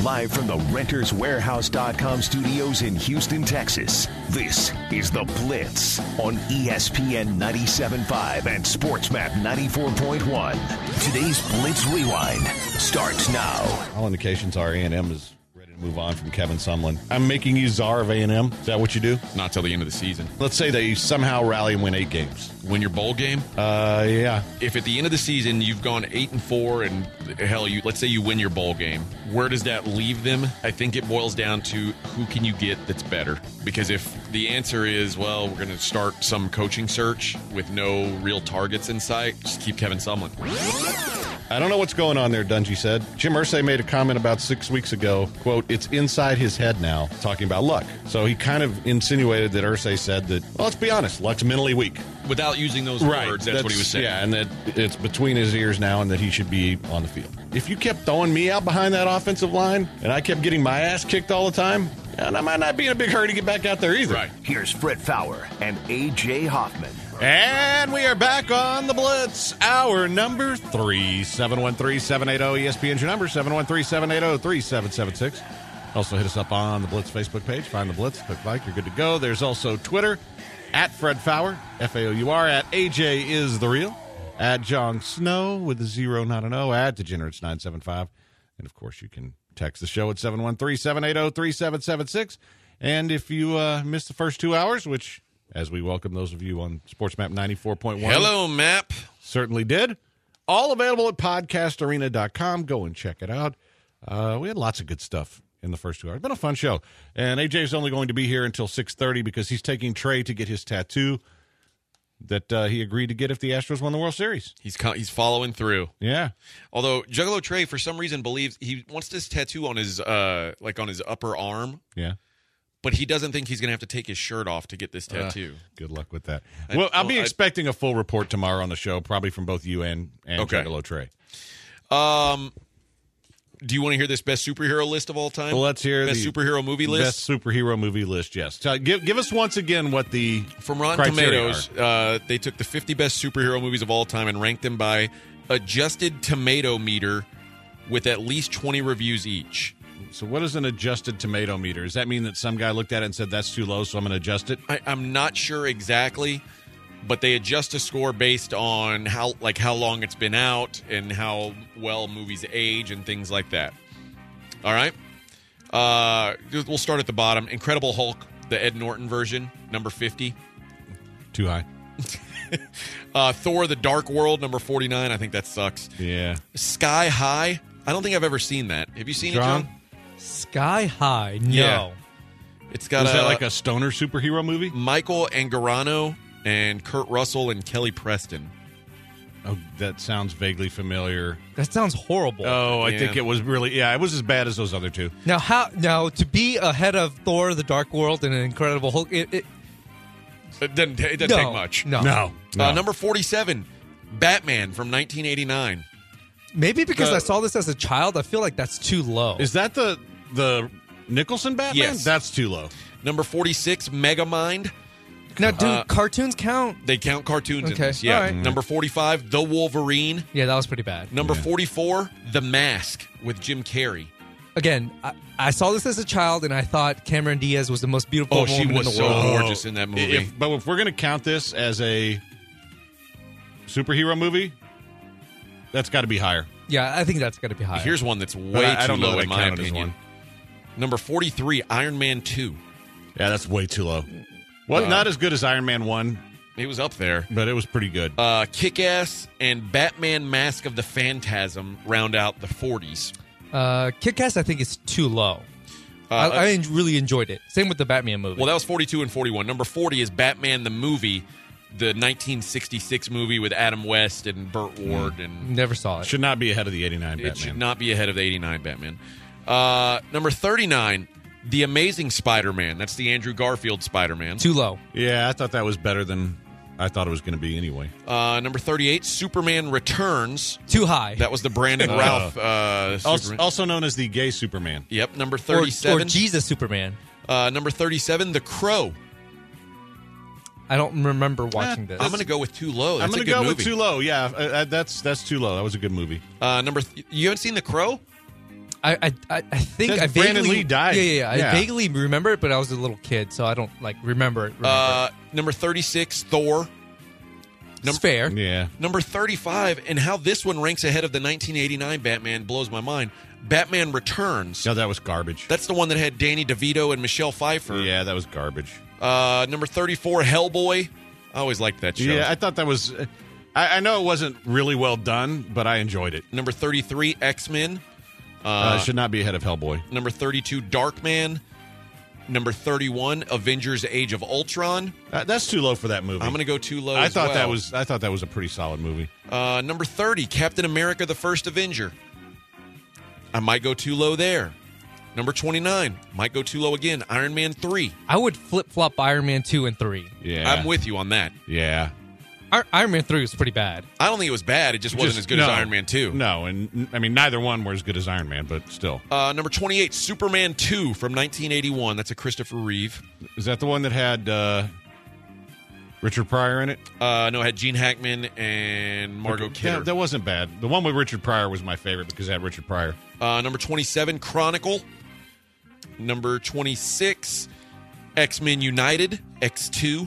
Live from the RentersWarehouse.com studios in Houston, Texas, this is The Blitz on ESPN 97.5 and SportsMap 94.1. Today's Blitz Rewind starts now. All indications are A&M is ready to move on from Kevin Sumlin. I'm making you czar of A&M. Is that what you do? Not till the end of the season. Let's say they somehow rally and win 8 games. Win your bowl game? Yeah. If at the end of the season you've gone 8-4 and hell, let's say you win your bowl game, where does that leave them? I think it boils down to who can you get that's better. Because if the answer is, well, we're going to start some coaching search with no real targets in sight, just keep Kevin Sumlin. I don't know what's going on there, Dungy said. Jim Irsay made a comment about 6 weeks ago, quote, it's inside his head now, talking about Luck. So he kind of insinuated that Irsay said that, well, let's be honest, Luck's mentally weak. Without using those words, that's what he was saying. Yeah, and that it's between his ears now and that he should be on the field. If you kept throwing me out behind that offensive line and I kept getting my ass kicked all the time, and I might not be in a big hurry to get back out there either. Right. Here's Fred Fowler and A.J. Hoffman. And we are back on the Blitz, hour number 3, 713-780-ESPN's your number, 713-780-3776. Also hit us up on the Blitz Facebook page. Find the Blitz, click like, you're good to go. There's also Twitter, at Fred Fowler, F-A-O-U-R, at AJ is the real, at John Snow with a 0, not an O, at Degenerates975. And, of course, you can text the show at 713-780-3776. And if you missed the first 2 hours, which, as we welcome those of you on SportsMap 94.1. Hello, Map. Certainly did. All available at podcastarena.com. Go and check it out. We had lots of good stuff in the first 2 hours. It's been a fun show. And AJ is only going to be here until 6:30 because he's taking Trey to get his tattoo that he agreed to get if the Astros won the World Series. He's following through. Yeah. Although Juggalo Trey, for some reason, believes he wants this tattoo on his on his upper arm. Yeah. But he doesn't think he's going to have to take his shirt off to get this tattoo. Good luck with that. I'll be expecting a full report tomorrow on the show, probably from both you and okay. Juggalo Trey. Do you want to hear this best superhero list of all time? Well, let's hear best superhero movie list. Best superhero movie list. Yes. Give us once again what the from Rotten Tomatoes. They took the 50 best superhero movies of all time and ranked them by adjusted tomato meter, with at least 20 reviews each. So what is an adjusted tomato meter? Does that mean that some guy looked at it and said that's too low, so I'm going to adjust it? I'm not sure exactly, but they adjust a score based on how long it's been out and how well movies age and things like that. All right? We'll start at the bottom. Incredible Hulk, the Ed Norton version, number 50. Too high. Thor, the Dark World, number 49. I think that sucks. Yeah. Sky High. I don't think I've ever seen that. Have you seen it, John? Sky High? No. Yeah. It's got Is that like a stoner superhero movie? Michael Angarano and Kurt Russell and Kelly Preston. Oh, that sounds vaguely familiar. That sounds horrible. Oh, I think it was really, it was as bad as those other two. Now to be ahead of Thor, the Dark World, and an Incredible Hulk, it doesn't take much. No. Number 47, Batman from 1989. Maybe because I saw this as a child, I feel like that's too low. Is that the Nicholson Batman? Yes. That's too low. Number 46, Megamind. Now, do cartoons count? They count cartoons in Okay. this, yeah. All right. Number 45, The Wolverine. Yeah, that was pretty bad. Number 44, The Mask with Jim Carrey. Again, I saw this as a child, and I thought Cameron Diaz was the most beautiful woman in the world. She was so gorgeous in that movie. But if we're going to count this as a superhero movie, that's got to be higher. Yeah, I think that's got to be higher. Here's one that's way too low in my opinion. One. Number 43, Iron Man 2. Yeah, that's way too low. Well, not as good as Iron Man 1. It was up there. But it was pretty good. Kick-Ass and Batman Mask of the Phantasm round out the 40s. Kick-Ass, I think, is too low. I really enjoyed it. Same with the Batman movie. Well, that was 42 and 41. Number 40 is Batman the movie, the 1966 movie with Adam West and Burt Ward. And never saw it. Should not be ahead of the 89 Batman. It should not be ahead of the 89 Batman. Number 39, The Amazing Spider-Man. That's the Andrew Garfield Spider-Man. Too low. Yeah, I thought that was better than I thought it was going to be anyway. Number 38, Superman Returns. Too high. That was the Brandon Routh also known as the gay Superman. Yep. Number 37. Or Jesus Superman. Number 37, The Crow. I don't remember watching this. I'm going to go with too low. That's I'm going to go with too low. Yeah, that's too low. That was a good movie. You haven't seen The Crow? I think Because I vaguely Brandon Lee died. Yeah. I vaguely remember it, but I was a little kid, so I don't remember it. Number 36, Thor. It's fair. Yeah. Number 35, and how this one ranks ahead of the 1989 Batman blows my mind. Batman Returns. No, that was garbage. That's the one that had Danny DeVito and Michelle Pfeiffer. Yeah, that was garbage. Number 34, Hellboy. I always liked that show. Yeah, I thought that was... I know it wasn't really well done, but I enjoyed it. Number 33, X-Men. Should not be ahead of Hellboy. Number 32, Darkman. Number 31, Avengers: Age of Ultron. That's too low for that movie. I'm going to go too low. I as thought well. that was a pretty solid movie. Number 30, Captain America: The First Avenger. I might go too low there. Number 29, might go too low again. Iron Man 3. I would flip flop Iron Man 2 and 3. Yeah, I'm with you on that. Yeah, Iron Man 3 was pretty bad. I don't think it was bad. It just wasn't as good as Iron Man 2. No, and I mean neither one were as good as Iron Man, but still. Number 28, Superman 2 from 1981. That's a Christopher Reeve. Is that the one that had Richard Pryor in it? No, it had Gene Hackman and Margot Kidder. That wasn't bad. The one with Richard Pryor was my favorite because it had Richard Pryor. Number 27, Chronicle. Number 26, X-Men United, X2.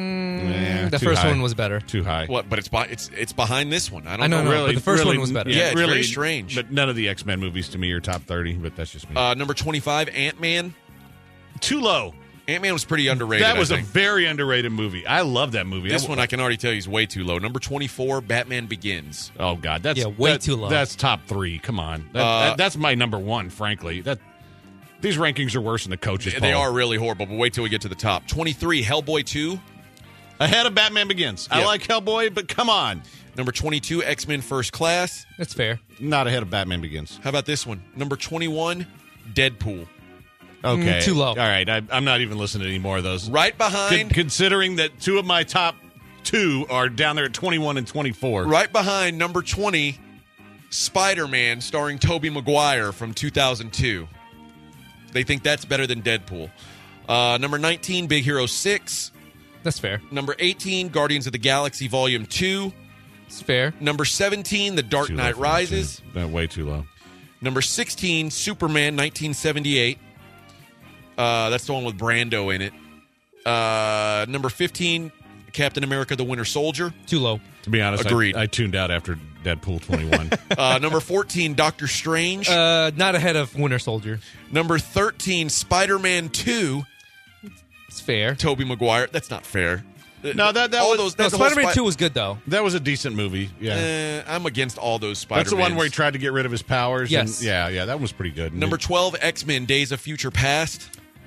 The first one was better. Too high. What? But it's behind this one. I don't I know, know. no, but the first one was better. Yeah, it's very strange. But none of the X-Men movies to me are top 30, but that's just me. Number 25, Ant-Man. Too low. Ant-Man was pretty underrated. That was I a think. very underrated movie. I love that movie. This one I can already tell you is way too low. Number 24, Batman Begins. Oh God, that's way too low. That's top 3. Come on, that's my number one. Frankly, these rankings are worse than the coaches. They poll. are really horrible, but wait till we get to the top. 23, Hellboy 2. Ahead of Batman Begins. I Yeah. like Hellboy, but come on, Number 22, X-Men First Class. That's fair. not ahead of Batman Begins. How about this one? Number 21, Deadpool. Okay, too low. All right, I'm not even listening to any more of those. Right behind, Considering that two of my top 2 are down there at 21 and 24. right behind number 20, Spider-Man starring Tobey Maguire from 2002. They think that's better than Deadpool. Number 19, Big Hero 6. That's fair. Number 18, Guardians of the Galaxy Volume 2. It's fair. Number 17, The Dark Too low Knight for that, Rises. too. Way too low. Number 16, Superman 1978. That's the one with Brando in it. Number 15, Captain America the Winter Soldier. Too low. To be honest, Agreed. I tuned out after Deadpool 21. Number 14, Doctor Strange. Not ahead of Winter Soldier. Number 13, Spider-Man 2, It's fair. Tobey Maguire. That's not fair. No, that all was- those. No, That's the whole Spider-Man 2 was good, though. That was a decent movie. Yeah. I'm against all those Spider-Man. That's the one where he tried to get rid of his powers. Yes. And yeah, that was pretty good. Number 12, X-Men Days of Future Past.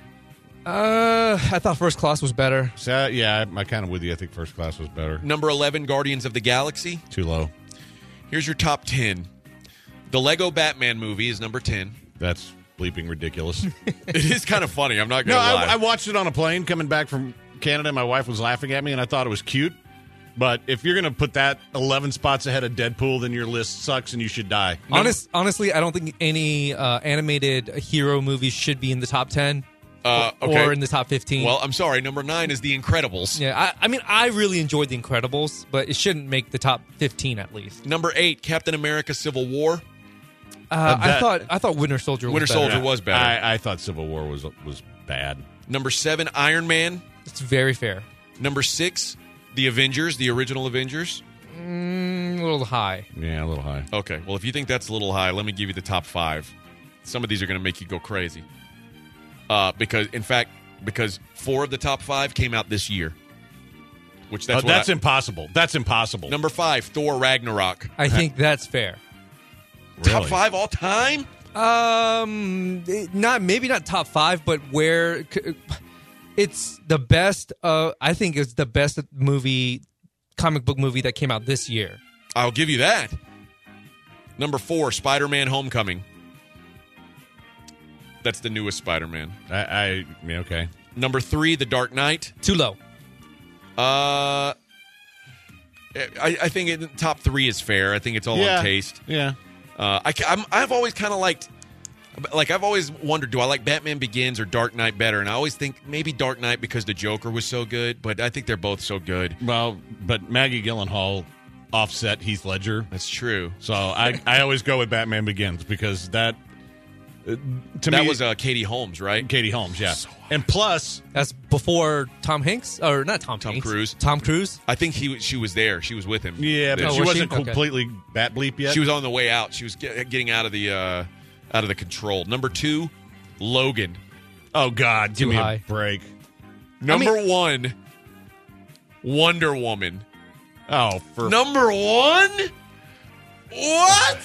I thought First Class was better. So, yeah, I'm kind of with you. I think First Class was better. Number 11, Guardians of the Galaxy. Too low. Here's your top 10. The Lego Batman movie is number 10. That's bleeping ridiculous. It is kind of funny. I'm not No, going to lie. I watched it on a plane coming back from Canada. My wife was laughing at me, and I thought it was cute. But if you're going to put that 11 spots ahead of Deadpool, then your list sucks and you should die. Honestly, I don't think any animated hero movies should be in the top 10 okay. or in the top 15. Well, I'm sorry. Number 9 is The Incredibles. yeah, I mean, I really enjoyed The Incredibles, but it shouldn't make the top 15 at least. Number 8, Captain America Civil War. I thought Winter Soldier was Winter better. Soldier was better. I thought Civil War was bad. Number 7, Iron Man. It's very fair. Number 6, The Avengers, the original Avengers. A little high. Yeah, a little high. Okay, well, if you think that's a little high, let me give you the top 5. Some of these are going to make you go crazy. Because 4 of the top 5 came out this year. Which that's impossible. That's impossible. Number 5, Thor Ragnarok. I think that's fair. Top Really? 5 all time? Maybe not top 5, but where it's the best. I think it's the best comic book movie that came out this year. I'll give you that. Number 4, Spider-Man Homecoming. That's the newest Spider-Man. I mean, okay. Number 3, The Dark Knight. Too low. I think top 3 is fair. I think it's all on taste. Yeah. I've always kind of liked, I've always wondered, do I like Batman Begins or Dark Knight better? And I always think maybe Dark Knight because the Joker was so good, but I think they're both so good. Well, but Maggie Gyllenhaal offset Heath Ledger. That's true. So I always go with Batman Begins because that To That me, was Katie Holmes, right? Katie Holmes, yeah. And plus, That's before Tom Hanks, or not Tom Hanks. Cruise. Tom Cruise. I think she was there. She was with him. yeah, but Oh, she was wasn't she? Okay. completely bat bleep yet. She was on the way out. She was getting out of the control. Number 2, Logan. Oh God, give Too me high. a break. Number 1, Wonder Woman. Oh, for Number 1? What?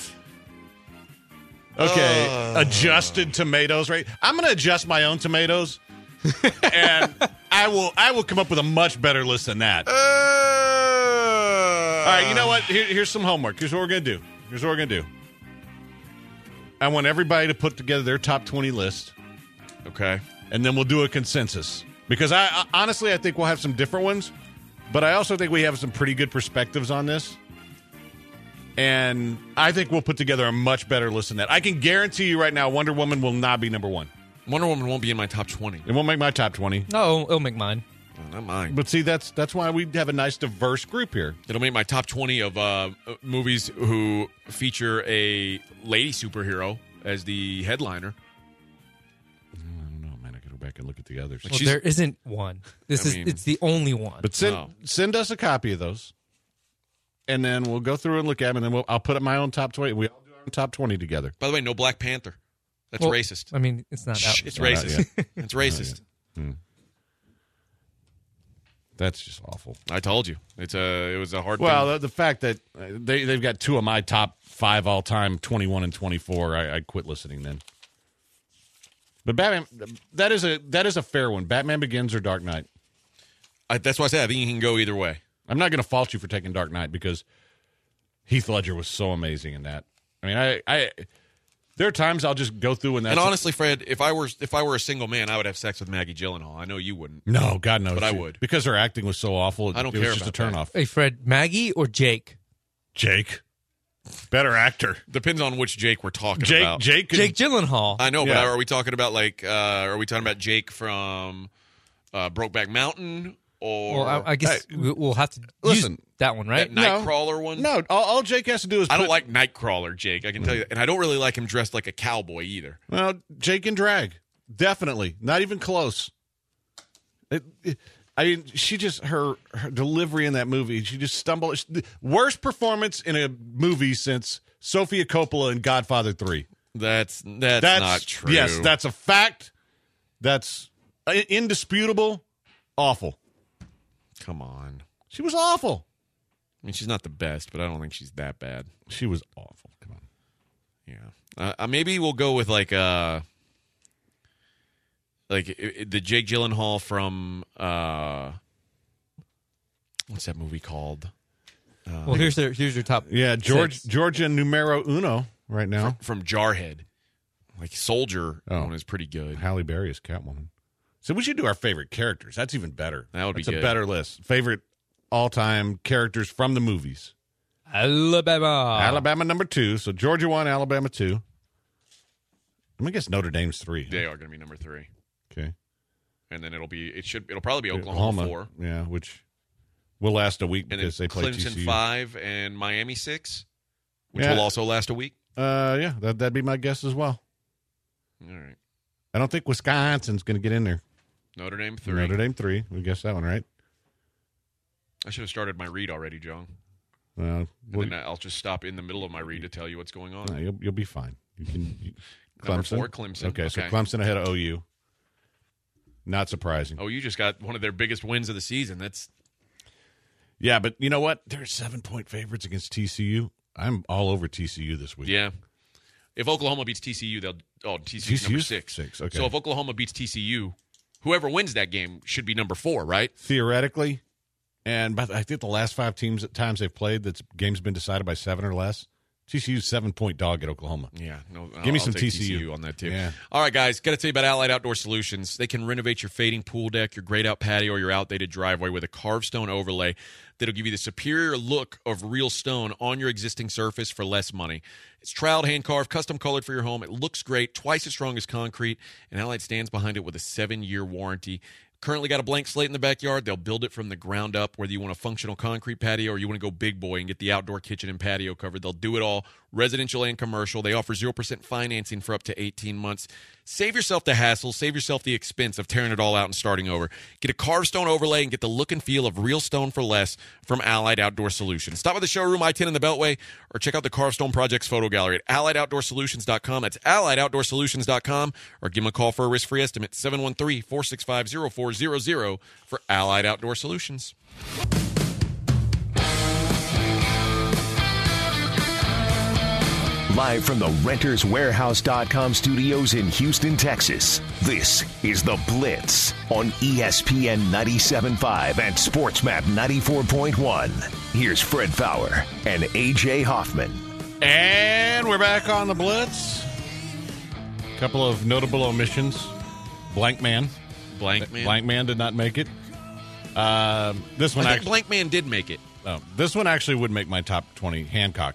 okay, adjusted tomatoes, right? I'm going to adjust my own tomatoes, and I will come up with a much better list than that. All right, you know what? Here's some homework. Here's what we're going to do. I want everybody to put together their top 20 list, Okay. and then we'll do a consensus. Because I honestly, I think we'll have some different ones, but I also think we have some pretty good perspectives on this. And I think we'll put together a much better list than that. I can guarantee you right now, Wonder Woman will not be number 1. Wonder Woman won't be in my top 20. It won't make my top 20. No, it'll make mine. Oh, not mine. But see, that's why we have a nice, diverse group here. It'll make my top 20 of movies who feature a lady superhero as the headliner. I don't know, man. I got to go back and look at the others. Like Well, she's- there isn't one. It's the only one. But Oh. send us a copy of those, and then we'll go through and look at them, and then I'll put up my own top 20. We all do our own top 20 together. By the way, no Black Panther. That's Well, racist. I mean, it's not out. It's Not out racist. It's racist. That's just awful. I told you. It was a hard thing. Well, the fact that they've got 2 of my top 5 all time, 21 and 24, I quit listening then. But Batman, that is a fair one. Batman Begins or Dark Knight. That's why I said I think you can go either way. I'm not going to fault you for taking Dark Knight because Heath Ledger was so amazing in that. I mean, I there are times I'll just go through and that's And honestly, Fred, if I were a single man, I would have sex with Maggie Gyllenhaal. I know you wouldn't. no, God knows, But I would. because her acting was so awful. I don't it was care just a about turnoff. Hey, Fred, Maggie or Jake? Jake, better actor. Depends on which Jake we're talking about. Jake Gyllenhaal. I know, but Yeah. are we talking about are we talking about Jake from Brokeback Mountain or Well, I guess we'll have to listen, use that one, right? that Nightcrawler one? No, all Jake has to do is I don't put- like Nightcrawler, Jake. I can tell you that. And I don't really like him dressed like a cowboy either. Well, Jake and drag. Definitely. Not even close. I mean, she just, her delivery in that movie, she just stumbled. Worst performance in a movie since Sofia Coppola in Godfather 3. That's not true. Yes, that's a fact. That's indisputable. Awful. Come on. She was awful. I mean, she's not the best, but I don't think she's that bad. She was awful. Come on. Yeah. Maybe we'll go with the Jake Gyllenhaal from what's that movie called? Well, here's your top. Yeah, six. Georgia numero uno right now. From Jarhead. Like Soldier one is pretty good. Halle Berry is Catwoman. So we should do our favorite characters. That's even better. That would be That's good. a better list. Favorite all-time characters from the movies. Alabama. Alabama number 2. So Georgia 1, Alabama 2. I'm gonna guess Notre Dame's 3. They are going to be number 3. Okay. And then it'll probably be Oklahoma 4. Yeah, which will last a week And then because they play Clemson TCU. 5 and Miami 6, which Yeah. will also last a week. Yeah, that'd be my guess as well. All right. I don't think Wisconsin's going to get in there. Notre Dame 3. Notre Dame 3. We guessed that one, right? I should have started my read already, John. Well, And then I'll just stop in the middle of my read to tell you what's going on. no, you'll be fine. You can. Number Clemson. 4, Clemson. Okay, so Clemson ahead of OU. Not surprising. Oh, you just got one of their biggest wins of the season. Yeah, but you know what? They're 7-point favorites against TCU. I'm all over TCU this week. Yeah. If Oklahoma beats TCU, TCU's number 6. 6, okay. So if Oklahoma beats TCU, whoever wins that game should be number 4, right? Theoretically, and but I think the last 5 times they've played, that game's been decided by 7 or less. TCU's 7-point dog at Oklahoma. Yeah, no. Give me I'll some take TCU on that too. Yeah. All right, guys, got to tell you about Allied Outdoor Solutions. They can renovate your fading pool deck, your grayed out patio, or your outdated driveway with a carved stone overlay that'll give you the superior look of real stone on your existing surface for less money. It's troweled, hand carved, custom colored for your home. It looks great, twice as strong as concrete, and Allied stands behind it with a 7-year warranty. Currently got a blank slate in the backyard. They'll build it from the ground up, whether you want a functional concrete patio or you want to go big boy and get the outdoor kitchen and patio covered. They'll do it all residential and commercial. They offer 0% financing for up to 18 months. Save yourself the hassle. Save yourself the expense of tearing it all out and starting over. Get a carved stone overlay and get the look and feel of real stone for less from Allied Outdoor Solutions. Stop by the showroom, I-10 in the Beltway, or check out the Carved Stone Project's photo gallery at AlliedOutdoorSolutions.com. That's AlliedOutdoorSolutions.com, or give them a call for a risk-free estimate, 713-465-0400 for Allied Outdoor Solutions. Live from the RentersWarehouse.com studios in Houston, Texas, this is The Blitz on ESPN 97.5 and SportsMap 94.1. Here's Fred Fowler and A.J. Hoffman. And we're back on The Blitz. A couple of notable omissions. Blank Man did not make it. This one I think actually, Blank Man did make it. this one actually would make my top 20. Hancock.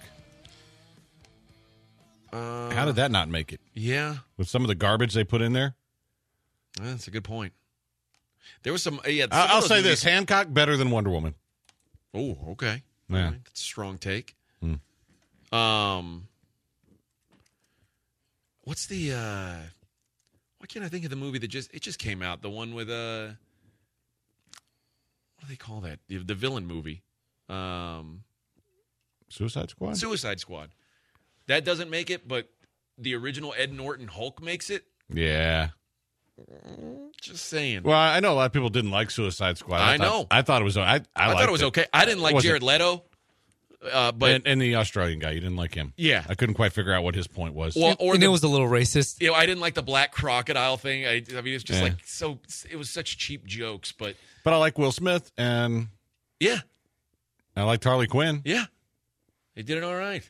How did that not make it? Yeah. With some of the garbage they put in there? That's a good point. There was some. I'll say this: Hancock better than Wonder Woman. Oh, okay. Yeah. All right. That's a strong take. What's the? Why can't I think of the movie that just came out? The one with what do they call that? The villain movie. Suicide Squad. Suicide Squad. That doesn't make it, but the original Ed Norton Hulk makes it. Yeah. Just saying. Well, I know a lot of people didn't like Suicide Squad. I know. I thought it was. I thought it was okay. I didn't like Jared Leto, but and the Australian guy, you didn't like him. Yeah. I couldn't quite figure out what his point was. Well, And it was a little racist. I didn't like the black crocodile thing. I mean, it's just Yeah. like so. It was such cheap jokes, but But I like Will Smith, and yeah, I liked Harley Quinn. yeah, they did it all right.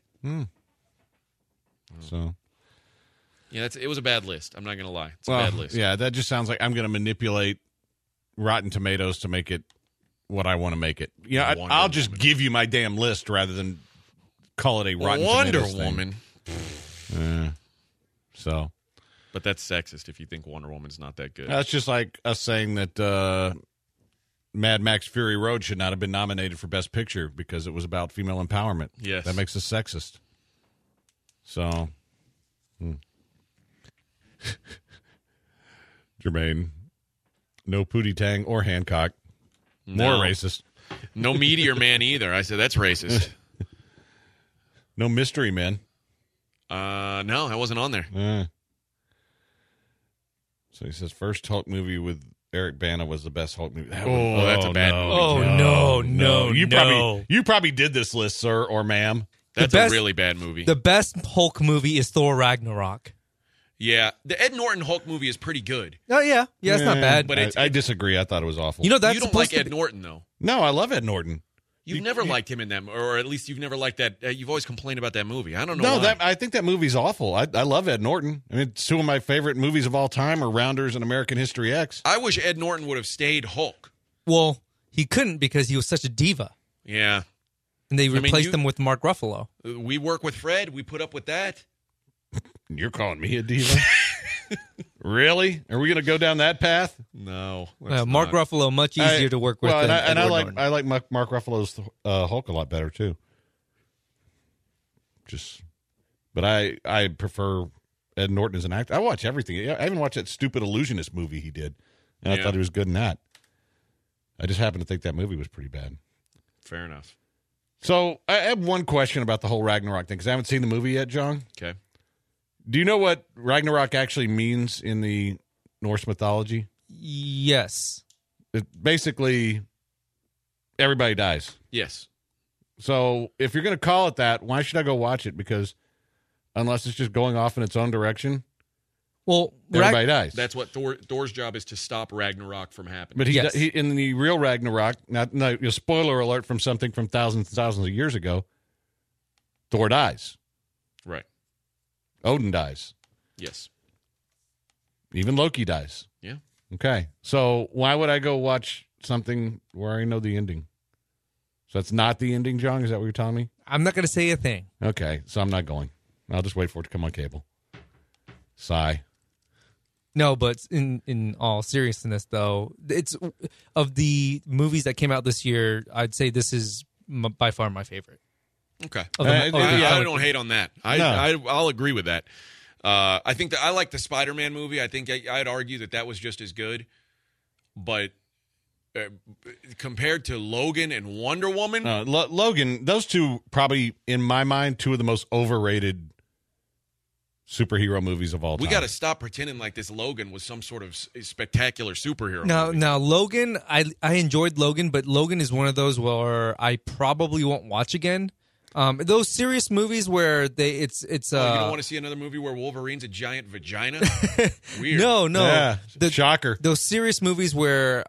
So, Yeah, it was a bad list. I'm not gonna lie, it's a bad list. yeah, that just sounds like I'm going to manipulate Rotten Tomatoes to make it what I want to make it. Yeah, I'll just give you my damn list rather than call it a Rotten Wonder Tomatoes thing. Woman. So But that's sexist if you think Wonder Woman's not that good. that's just like us saying that Mad Max Fury Road should not have been nominated for Best Picture because it was about female empowerment. Yes. That makes us sexist. So, Jermaine, no Pootie Tang or Hancock. More No. racist. No Meteor Man either. I said that's racist. No Mystery Men. No, I wasn't on there. So he says first Hulk movie with Eric Bana was the best Hulk movie. That's a bad movie. Oh, no. You probably did this list, sir or ma'am. That's best- a really bad movie. The best Hulk movie is Thor Ragnarok. Yeah, the Ed Norton Hulk movie is pretty good. Oh, yeah. Yeah, it's not bad. But I disagree. I thought it was awful. You know, that's You don't supposed like to Ed be- Norton, though. No, I love Ed Norton. You've never liked him in that, or at least you've never liked that. You've always complained about that movie. I don't know. No, why. I think that movie's awful. I love Ed Norton. I mean, two of my favorite movies of all time are Rounders and American History X. I wish Ed Norton would have stayed Hulk. Well, he couldn't because he was such a diva. Yeah, And they mean, replaced him with Mark Ruffalo. we work with Fred. We put up with that. You're calling me a diva? Really? Are we going to go down that path? No, Mark Ruffalo, much easier to work with Well, than and I Edward like Norton. I like Mark Ruffalo's Hulk a lot better too. But I prefer Ed Norton as an actor. I watch everything. I even watched that stupid Illusionist movie he did, and I Yeah. thought he was good in that. I just happen to think that movie was pretty bad. Fair enough. So I have one question about the whole Ragnarok thing because I haven't seen the movie yet, John. Okay. Do you know what Ragnarok actually means in the Norse mythology? Yes. Basically, everybody dies. Yes. So if you're going to call it that, why should I go watch it? Because unless it's just going off in its own direction, Well, everybody dies. That's what Thor's job is, to stop Ragnarok from happening. But Yes. he in the real Ragnarok, spoiler alert from something from thousands and thousands of years ago, Thor dies. Right. Odin dies. Yes. Even Loki dies. Yeah. Okay. So why would I go watch something where I know the ending? So that's not the ending, John? Is that what you're telling me? I'm not going to say a thing. Okay. So I'm not going. I'll just wait for it to come on cable. Sigh. No, but in all seriousness, though, it's of the movies that came out this year, I'd say this is by far my favorite. Okay. yeah. I don't hate on that. I'll agree with that. I think that I like the Spider-Man movie. I think I'd argue that was just as good. But compared to Logan and Wonder Woman, Logan, those two probably, in my mind, two of the most overrated superhero movies of all time. we got to stop pretending like this Logan was some sort of spectacular superhero movie. Now, Logan, I enjoyed Logan, but Logan is one of those where I probably won't watch again. Those serious movies where it's you don't want to see another movie where Wolverine's a giant vagina? Weird. No. Yeah, shocker. Those serious movies where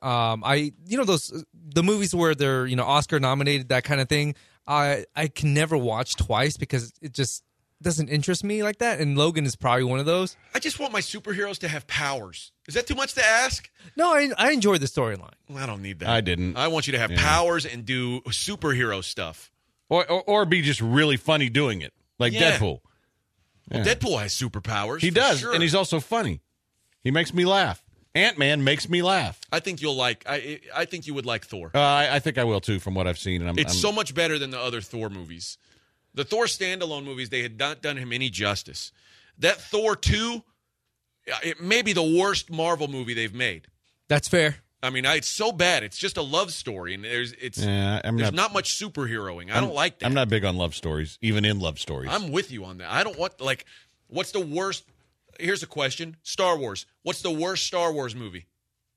the movies where they're Oscar nominated, that kind of thing. I can never watch twice because it just doesn't interest me like that. And Logan is probably one of those. I just want my superheroes to have powers. Is that too much to ask? No, I enjoyed the storyline. Well, I don't need that. I didn't. I want you to have powers and do superhero stuff. Or be just really funny doing it, like Deadpool. Well, Deadpool has superpowers. He does, sure. and he's also funny. He makes me laugh. Ant-Man makes me laugh. I think you'll like. I think you would like Thor. I think I will too, from what I've seen. And it's so much better than the other Thor movies. The Thor standalone movies, they had not done him any justice. That Thor 2, it may be the worst Marvel movie they've made. That's fair. I mean, it's so bad. It's just a love story, and there's not much superheroing. I don't like that. I'm not big on love stories, even in love stories. I'm with you on that. I don't want, what's the worst? Here's a question. Star Wars. What's the worst Star Wars movie?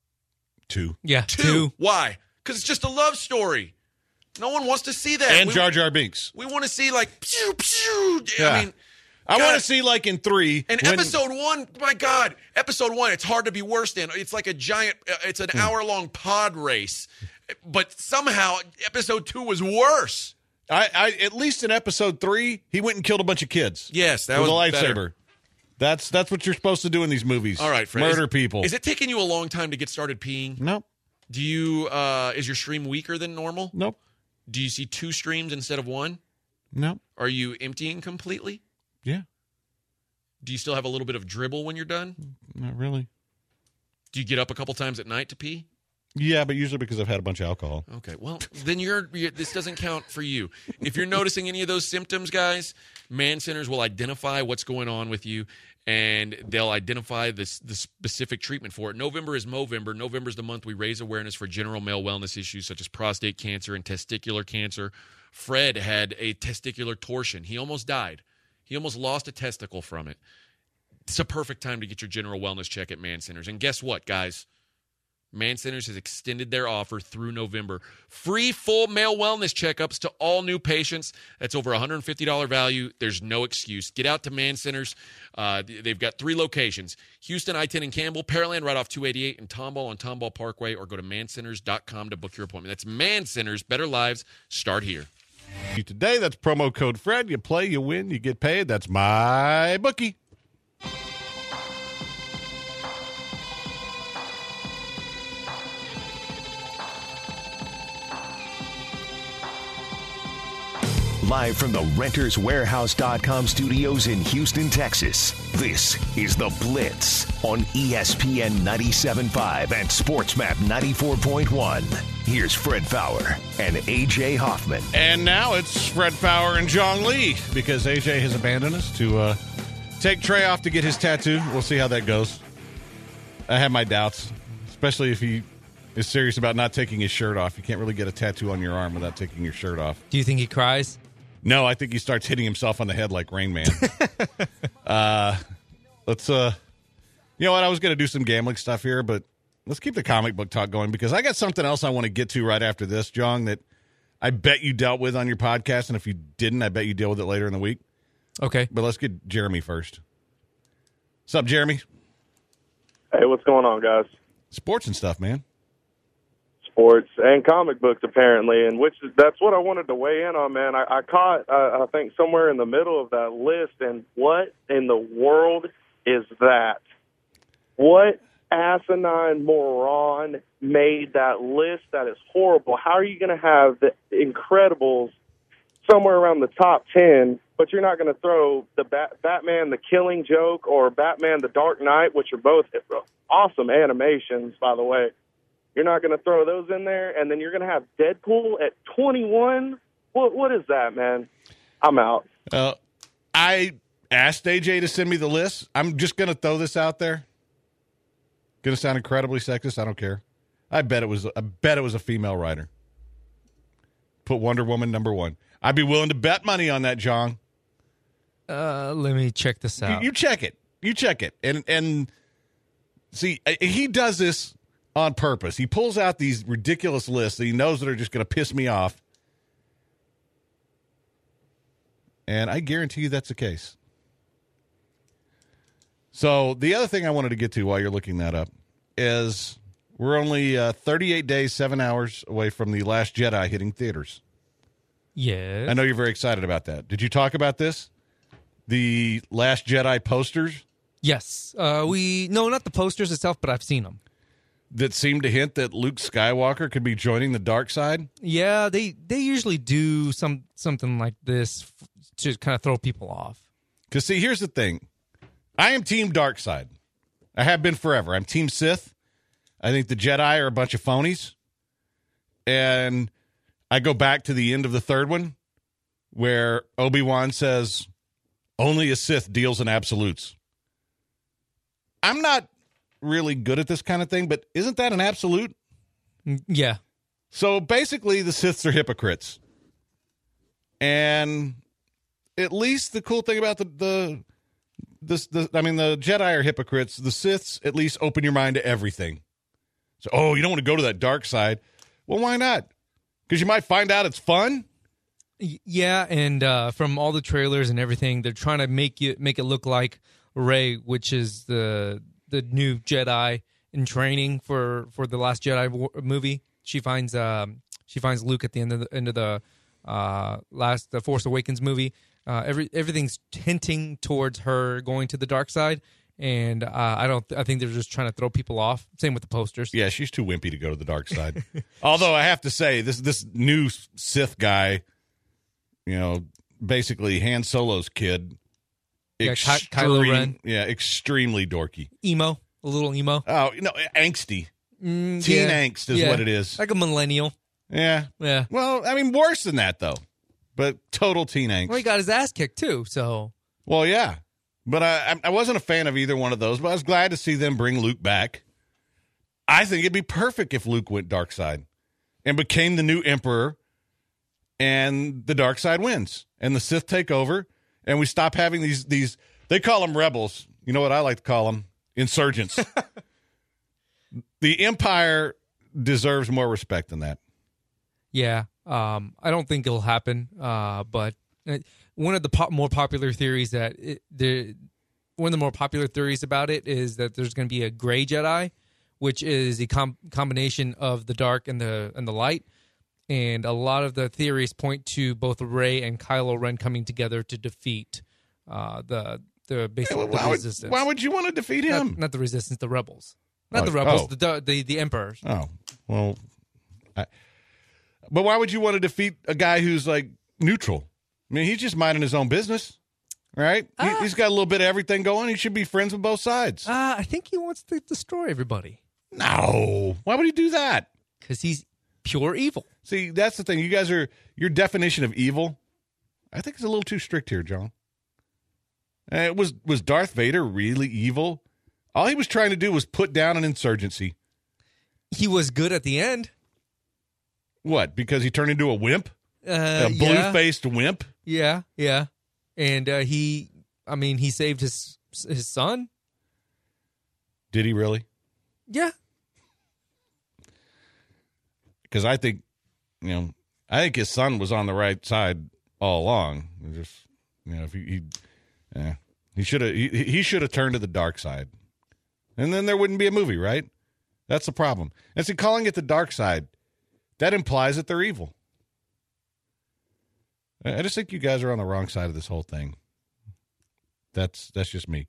2. Yeah, 2. Why? Because it's just a love story. No one wants to see that. And Jar Jar Binks. We want to see, pew, pew. Yeah. I mean, I want to see, in 3. And episode 1, my God, episode 1, it's hard to be worse than. It's like a giant, it's an hour-long pod race. But somehow, episode 2 was worse. I at least in episode 3, he went and killed a bunch of kids. Yes, that was was a lightsaber. better. That's what you're supposed to do in these movies. All right, Fred. Murder people. Is it taking you a long time to get started peeing? Nope. Do you, is your stream weaker than normal? Nope. Do you see 2 streams instead of 1? Nope. Are you emptying completely? Yeah. Do you still have a little bit of dribble when you're done? Not really. Do you get up a couple times at night to pee? Yeah, but usually because I've had a bunch of alcohol. Okay, well, then this doesn't count for you. If you're noticing any of those symptoms, guys, Man Centers will identify what's going on with you, and they'll identify the specific treatment for it. November is Movember. November is the month we raise awareness for general male wellness issues such as prostate cancer and testicular cancer. Fred had a testicular torsion. He almost died. He almost lost a testicle from it. It's a perfect time to get your general wellness check at Man Centers. And guess what, guys? Man Centers has extended their offer through November. Free full male wellness checkups to all new patients. That's over $150 value. There's no excuse. Get out to Man Centers. They've got 3 locations. Houston, I-10 and Campbell, Pearland right off 288, and Tomball on Tomball Parkway, or go to mancenters.com to book your appointment. That's Man Centers. Better lives start here. Today, that's promo code Fred. You play, you win, you get paid. That's my bookie. Live from the RentersWarehouse.com studios in Houston, Texas, this is The Blitz on ESPN 97.5 and SportsMap 94.1. Here's Fred Faour and A.J. Hoffman. And now it's Fred Faour and John Lee, because A.J. has abandoned us to take Trey off to get his tattoo. We'll see how that goes. I have my doubts, especially if he is serious about not taking his shirt off. You can't really get a tattoo on your arm without taking your shirt off. Do you think he cries? No, I think he starts hitting himself on the head like Rain Man. Let's, you know what? I was going to do some gambling stuff here, but let's keep the comic book talk going, because I got something else I want to get to right after this, John, that I bet you dealt with on your podcast. And if you didn't, I bet you deal with it later in the week. Okay. But let's get Jeremy first. What's up, Jeremy? Hey, what's going on, guys? Sports and stuff, man. Sports and comic books, apparently, and that's what I wanted to weigh in on, man. I caught, I think, somewhere in the middle of that list, and what in the world is that? What asinine moron made that list? That is horrible. How are you going to have the Incredibles somewhere around the top 10, but you're not going to throw the Batman the Killing Joke or Batman the Dark Knight, which are both awesome animations, by the way. You're not going to throw those in there, and then you're going to have Deadpool at 21? What is that, man? I'm out. I asked AJ to send me the list. I'm just going to throw this out there. Going to sound incredibly sexist. I don't care. I bet it was a female writer. Put Wonder Woman number 1. I'd be willing to bet money on that, John. Let me check this out. You check it. You check it. And see, he does this on purpose. He pulls out these ridiculous lists that he knows that are just going to piss me off. And I guarantee you that's the case. So the other thing I wanted to get to while you're looking that up is we're only 38 days, 7 hours away from The Last Jedi hitting theaters. Yeah. I know you're very excited about that. Did you talk about this? The Last Jedi posters? Yes. No, not the posters itself, but I've seen them. That seem to hint that Luke Skywalker could be joining the dark side? Yeah, they usually do something like this to kind of throw people off. Because, see, here's the thing. I am Team Dark Side. I have been forever. I'm Team Sith. I think the Jedi are a bunch of phonies. And I go back to the end of the third one where Obi-Wan says, only a Sith deals in absolutes. I'm not really good at this kind of thing, but isn't that an absolute? Yeah. So basically the Siths are hypocrites. And at least the cool thing about the Jedi are hypocrites. The Siths at least open your mind to everything. So, you don't want to go to that dark side. Well, why not? Because you might find out it's fun. Yeah, and from all the trailers and everything, they're trying to make it look like Rey, which is the new Jedi in training for the Last Jedi movie. She finds Luke at the end of the Force Awakens movie. Everything's hinting towards her going to the dark side, and I think they're just trying to throw people off. Same with the posters. Yeah, she's too wimpy to go to the dark side. Although I have to say, this new Sith guy, basically Han Solo's kid. Yeah, Kylo Ren. Yeah, extremely dorky. A little emo. Oh, angsty. Teen angst is what it is. Like a millennial. Yeah. Yeah. Well, I mean, worse than that, though. But total teen angst. Well, he got his ass kicked, too, so. Well, yeah. But I wasn't a fan of either one of those, but I was glad to see them bring Luke back. I think it'd be perfect if Luke went dark side and became the new emperor, and the dark side wins, and the Sith take over, and we stop having these they call them rebels. You know what I like to call them? Insurgents. The Empire deserves more respect than that. Yeah. I don't think it'll happen, but one of the more popular theories about it is that there's going to be a gray Jedi, which is a combination of the dark and the light. And a lot of the theories point to both Rey and Kylo Ren coming together to defeat the resistance. Why would you want to defeat him? Not the resistance, the rebels. Not the rebels, the emperors. Oh, well. But why would you want to defeat a guy who's like neutral? I mean, he's just minding his own business, right? He's got a little bit of everything going. He should be friends with both sides. I think he wants to destroy everybody. No. Why would he do that? Because he's pure evil. See, that's the thing. You guys your definition of evil, I think it's a little too strict here, John. Was Darth Vader really evil? All he was trying to do was put down an insurgency. He was good at the end. What? Because he turned into a wimp? A blue-faced wimp? Yeah. And he saved his son. Did he really? Yeah. Because I think his son was on the right side all along. Just if he should have turned to the dark side, and then there wouldn't be a movie, right? That's the problem. And see, calling it the dark side, that implies that they're evil. I just think you guys are on the wrong side of this whole thing. That's just me.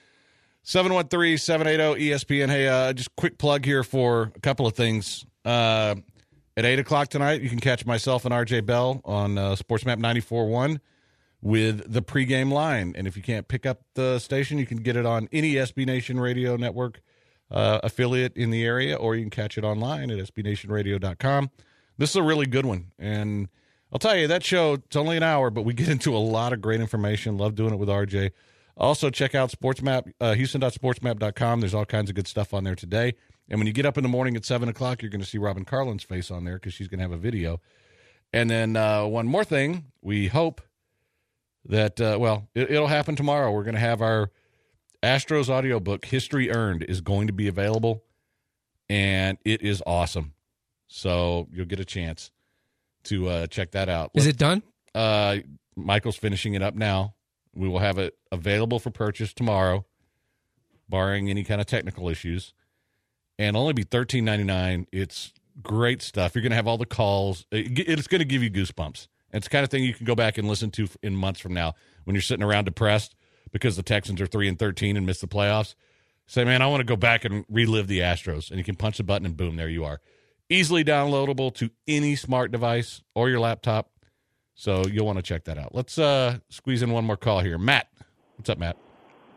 713-780-ESPN. Hey, just quick plug here for a couple of things. At 8 o'clock tonight, you can catch myself and RJ Bell on SportsMap 94.1 with the pregame line. And if you can't pick up the station, you can get it on any SB Nation radio network affiliate in the area, or you can catch it online at sbnationradio.com. This is a really good one. And I'll tell you, that show, it's only an hour, but we get into a lot of great information. Love doing it with RJ. Also, check out SportsMap, Houston.sportsmap.com. There's all kinds of good stuff on there today. And when you get up in the morning at 7 o'clock, you're going to see Robin Carlin's face on there because she's going to have a video. And then one more thing, we hope that, it'll happen tomorrow. We're going to have our Astros audiobook, History Earned, is going to be available, and it is awesome. So you'll get a chance to check that out. Is it done? Michael's finishing it up now. We will have it available for purchase tomorrow, barring any kind of technical issues, and only be $13.99. It's great stuff. You're going to have all the calls. It's going to give you goosebumps. It's the kind of thing you can go back and listen to in months from now when you're sitting around depressed because the Texans are 3-13 and missed the playoffs. Say, man, I want to go back and relive the Astros. And you can punch the button and boom, there you are. Easily downloadable to any smart device or your laptop. So you'll want to check that out. Let's squeeze in one more call here. Matt. What's up, Matt?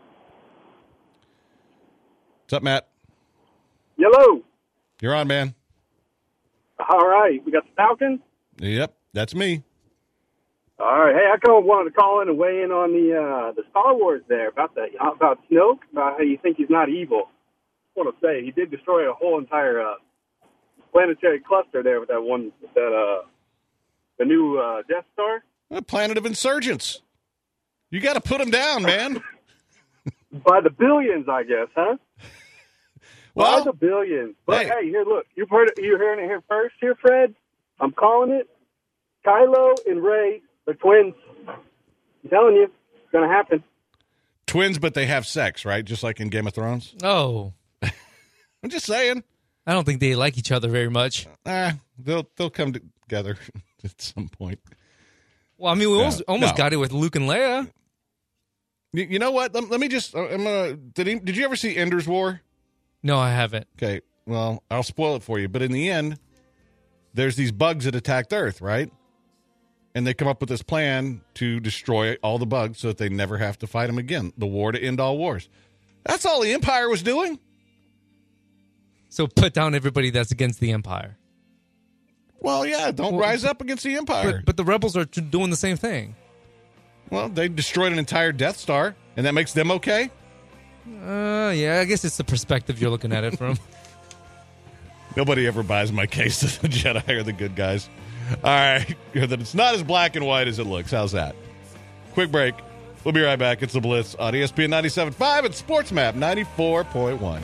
What's up, Matt? Hello. You're on, man. All right. We got the Falcons. Yep, that's me. All right. Hey, I kind of wanted to call in and weigh in on the Star Wars there about Snoke, about how you think he's not evil. I want to say he did destroy a whole entire planetary cluster there with the new Death Star. A planet of insurgents. You got to put them down, man. By the billions, I guess, huh? Well, By the billions. But hey, here, look, you're hearing it here first, here, Fred. I'm calling it. Kylo and Rey, they're twins. I'm telling you, it's going to happen. Twins, but they have sex, right? Just like in Game of Thrones. Oh, I'm just saying. I don't think they like each other very much. They'll come together at some point. Well, I mean, we almost got it with Luke and Leia. You know what? Let me just. Did you ever see Ender's War? No, I haven't. Okay. Well, I'll spoil it for you. But in the end, there's these bugs that attacked Earth, right? And they come up with this plan to destroy all the bugs so that they never have to fight them again. The war to end all wars. That's all the Empire was doing. So put down everybody that's against the Empire. Well, yeah, don't rise up against the Empire. But the rebels are doing the same thing. Well, they destroyed an entire Death Star, and that makes them okay? Yeah, I guess it's the perspective you're looking at it from. Nobody ever buys my case that the Jedi are the good guys. All right, that it's not as black and white as it looks. How's that? Quick break. We'll be right back. It's The Blitz on ESPN 97.5 and SportsMap 94.1.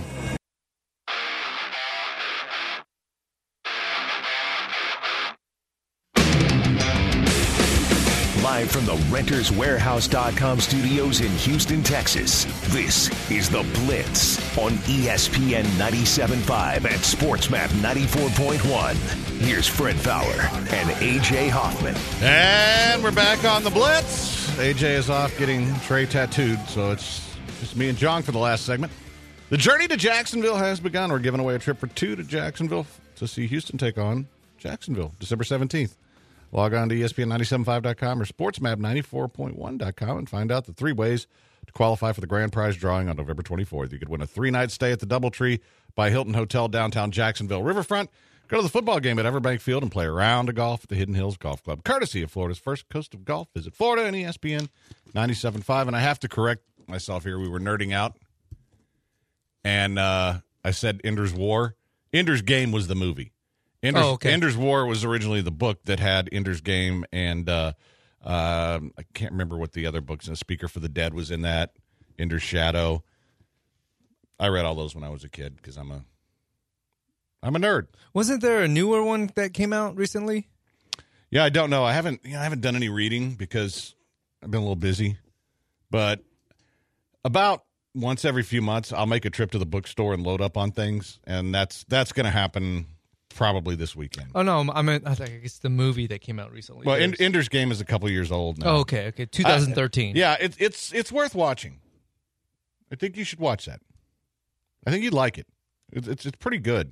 Live from the RentersWarehouse.com studios in Houston, Texas, this is The Blitz on ESPN 97.5 and SportsMap 94.1. Here's Fred Fowler and A.J. Hoffman. And we're back on The Blitz. A.J. is off getting Trey tattooed, so it's just me and John for the last segment. The journey to Jacksonville has begun. We're giving away a trip for two to Jacksonville to see Houston take on Jacksonville, December 17th. Log on to ESPN975.com or SportsMap94.1.com and find out the 3 ways to qualify for the grand prize drawing on November 24th. You could win a 3-night stay at the DoubleTree by Hilton Hotel downtown Jacksonville Riverfront. Go to the football game at Everbank Field and play a round of golf at the Hidden Hills Golf Club, courtesy of Florida's first coast of golf. Visit Florida and ESPN 97.5. And I have to correct myself here. We were nerding out, and I said Ender's War. Ender's Game was the movie. Ender's War was originally the book that had Ender's Game, and I can't remember what the other books. Speaker for the Dead was in that. Ender's Shadow. I read all those when I was a kid because I'm a nerd. Wasn't there a newer one that came out recently? Yeah, I don't know. I haven't done any reading because I've been a little busy. But about once every few months, I'll make a trip to the bookstore and load up on things, and that's going to happen. Probably this weekend. Oh, no, I think it's the movie that came out recently. Well, Ender's Game is a couple years old now. Oh, okay, 2013. Yeah, it's worth watching. I think you should watch that. I think you'd like it. It's pretty good.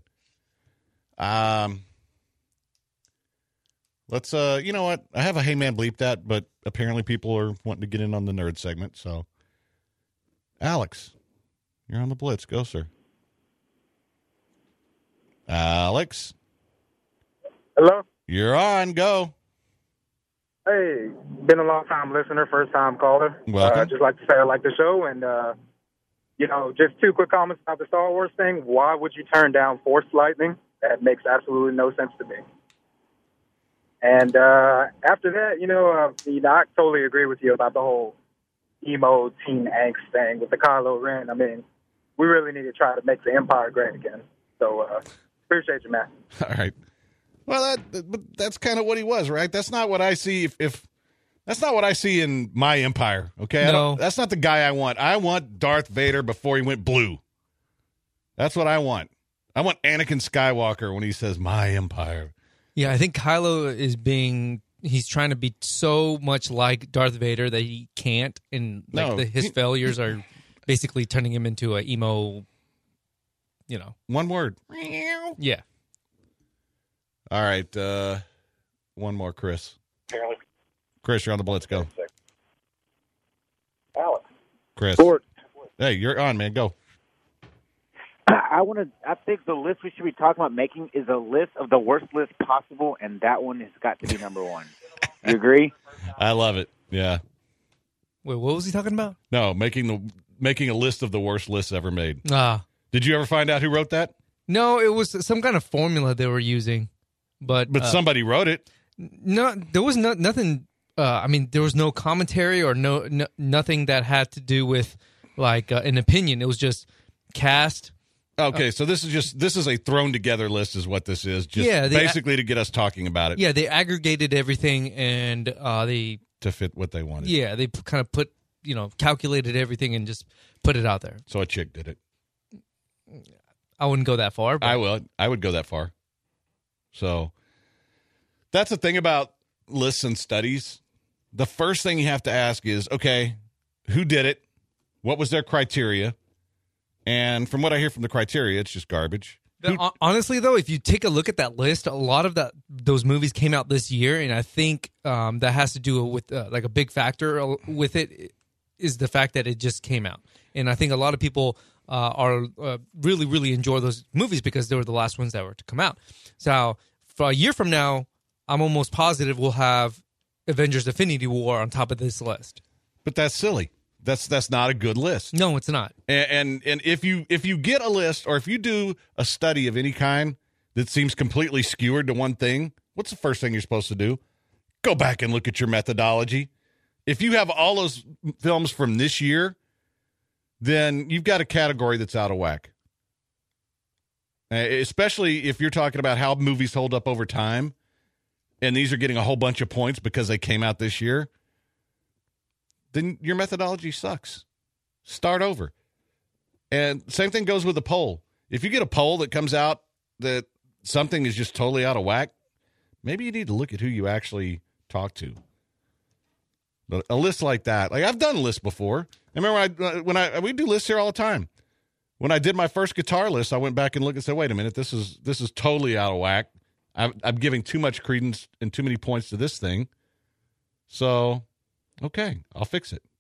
Let's you know what? I have a Hey Man Bleep That, but apparently people are wanting to get in on the nerd segment. So, Alex, you're on the Blitz. Go, sir. Alex? Hello? You're on. Go. Hey, been a long time listener, first time caller. Welcome. Just like to say I like the show, and just two quick comments about the Star Wars thing. Why would you turn down Force Lightning? That makes absolutely no sense to me. And after that, I totally agree with you about the whole emo teen angst thing with the Kylo Ren. I mean, we really need to try to make the Empire great again. So appreciate you, man. All right. Well, that's kind of what he was, right? That's not what I see. If that's not what I see in my Empire, okay? No. That's not the guy I want. I want Darth Vader before he went blue. That's what I want. I want Anakin Skywalker when he says my Empire. Yeah, I think Kylo he's trying to be so much like Darth Vader that he can't, and his failures are basically turning him into an emo, One word. Yeah. All right. One more, Chris. Chris, you're on the Blitz. Go. Alex. Chris. Sports. Hey, you're on, man. Go. I think the list we should be talking about making is a list of the worst list possible, and that one has got to be number one. You agree? I love it. Yeah. Wait, what was he talking about? No, making a list of the worst lists ever made. Did you ever find out who wrote that? No, it was some kind of formula they were using. But somebody wrote it. No, there was nothing. There was no commentary or nothing that had to do with an opinion. It was just cast. Okay, so this is a thrown together list, is what this is. Just basically to get us talking about it. Yeah, they aggregated everything and they to fit what they wanted. Yeah, they kind of put calculated everything and just put it out there. So a chick did it. I wouldn't go that far. But I would go that far. So that's the thing about lists and studies. The first thing you have to ask is, okay, who did it? What was their criteria? And from what I hear from the criteria, it's just garbage. Honestly, though, if you take a look at that list, a lot of those movies came out this year, and I think that has to do with a big factor with it is the fact that it just came out. And I think a lot of people are really, really enjoy those movies because they were the last ones that were to come out. So for a year from now, I'm almost positive we'll have Avengers: Infinity War on top of this list. But that's silly. That's not a good list. No, it's not. And if you get a list, or if you do a study of any kind that seems completely skewered to one thing, what's the first thing you're supposed to do? Go back and look at your methodology. If you have all those films from this year, then you've got a category that's out of whack. Especially if you're talking about how movies hold up over time, and these are getting a whole bunch of points because they came out this year, then your methodology sucks. Start over. And same thing goes with a poll. If you get a poll that comes out that something is just totally out of whack, maybe you need to look at who you actually talk to. But a list like that, I've done lists before. I remember when we do lists here all the time. When I did my first guitar list, I went back and looked and said, wait a minute, this is totally out of whack. I'm giving too much credence and too many points to this thing. So, okay, I'll fix it.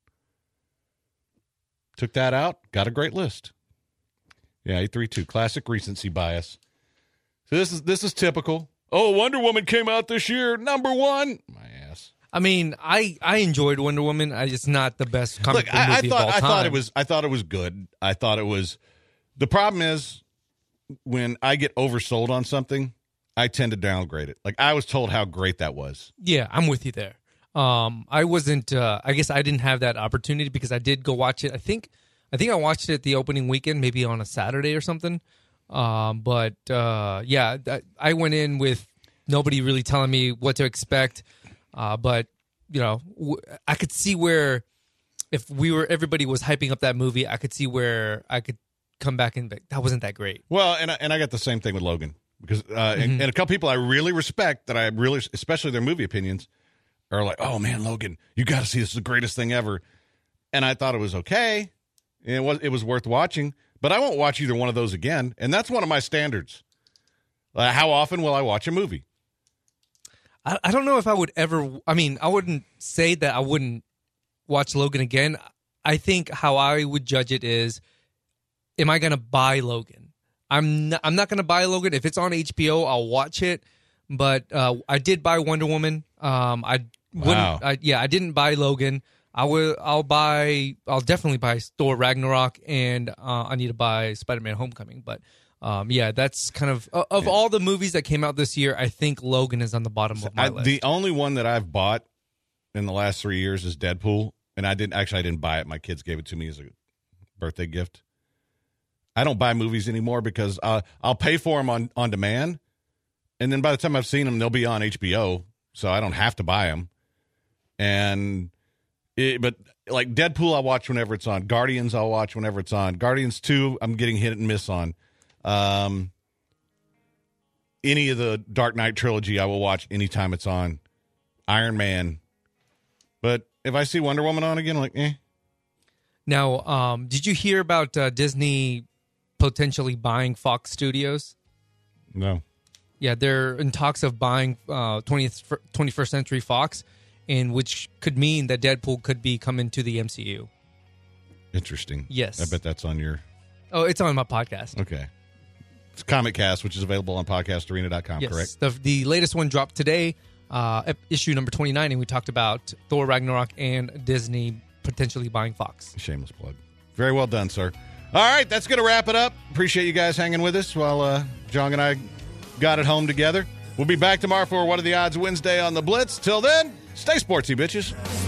Took that out, got a great list. Yeah, 832, classic recency bias. So this is typical. Oh, Wonder Woman came out this year, number one. My ass. I mean, I enjoyed Wonder Woman. It's not the best comic book movie of all time. I thought it was good. I thought it was. The problem is when I get oversold on something, I tend to downgrade it. I was told how great that was. Yeah, I'm with you there. I wasn't. I guess I didn't have that opportunity because I did go watch it. I think I watched it the opening weekend, maybe on a Saturday or something. But I went in with nobody really telling me what to expect. But I could see where if everybody was hyping up that movie, I could see where I could come back and that wasn't that great. Well, and I got the same thing with Logan because and a couple people I really respect that I really, especially their movie opinions, are like, oh man, Logan, you got to see this is the greatest thing ever. And I thought it was okay. It was worth watching, but I won't watch either one of those again. And that's one of my standards. How often will I watch a movie? I don't know if I would ever. I mean, I wouldn't say that I wouldn't watch Logan again. I think how I would judge it is, am I going to buy Logan? I'm not going to buy Logan. If it's on HBO, I'll watch it. But I did buy Wonder Woman. I Wow. I didn't buy Logan. I'll definitely buy Thor Ragnarok, and I need to buy Spider-Man Homecoming. But that's kind of all the movies that came out this year, I think Logan is on the bottom of my list. The only one that I've bought in the last 3 years is Deadpool, and I didn't buy it. My kids gave it to me as a birthday gift. I don't buy movies anymore because I'll pay for them on demand, and then by the time I've seen them, they'll be on HBO, so I don't have to buy them. But like Deadpool, I'll watch whenever it's on. Guardians, I'll watch whenever it's on. Guardians 2, I'm getting hit and miss on. Any of the Dark Knight trilogy, I will watch anytime it's on. Iron Man. But if I see Wonder Woman on again, I'm like, eh. Now, did you hear about Disney potentially buying Fox Studios? No. Yeah, they're in talks of buying 21st Century Fox, and which could mean that Deadpool could be coming to the MCU. Interesting. Yes. I bet that's on your... Oh, it's on my podcast. Okay. It's Comic Cast, which is available on podcastarena.com, yes. correct? The latest one dropped today, issue number 29, and we talked about Thor Ragnarok and Disney potentially buying Fox. Shameless plug. Very well done, sir. All right, that's going to wrap it up. Appreciate you guys hanging with us while John and I got it home together. We'll be back tomorrow for What Are the Odds Wednesday on the Blitz. Till then, stay sportsy, bitches.